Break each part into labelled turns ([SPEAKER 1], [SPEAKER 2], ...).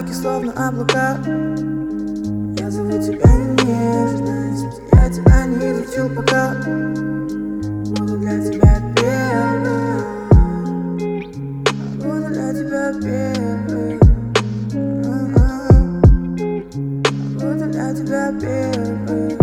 [SPEAKER 1] Потоки словно облака. Я зову тебя нежность, я тебя не изучил пока. Буду для тебя первым, буду для тебя первым, буду для тебя первым.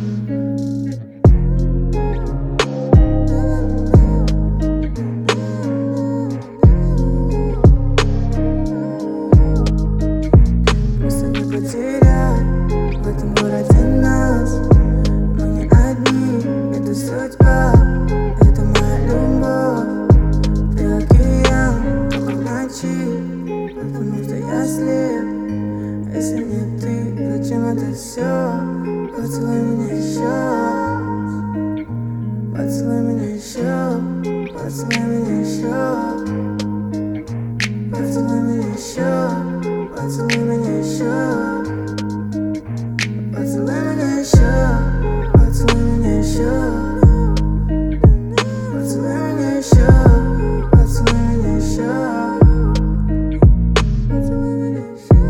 [SPEAKER 1] В этом городе нас, мы не одни, это судьба, это моя любовь. Ты океан, только в ночи, потому что я слеп. Если не ты, зачем это все? Поцелуй меня еще, поцелуй меня еще, поцелуй меня еще, поцелуй меня еще, поцелуй меня еще. Поцелуй меня еще, поцелуй меня еще, поцелуй меня еще, поцелуй меня еще, поцелуй меня еще,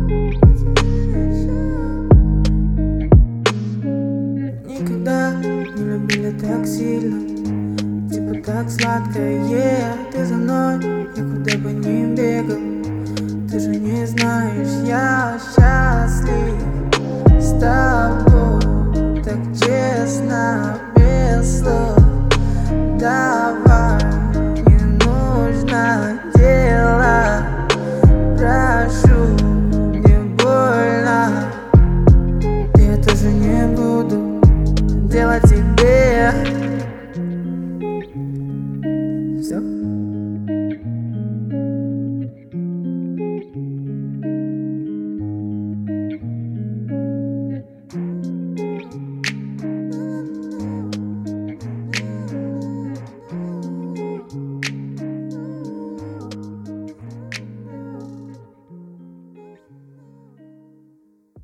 [SPEAKER 1] Никогда не любили так сильно, типа так сладко, ты за мной, я куда бы ни бегал. Ты же не знаешь, я счастлив с тобой, так честно, без слов. Давай, не нужно делать, прошу, не больно. Я тоже не буду делать тебе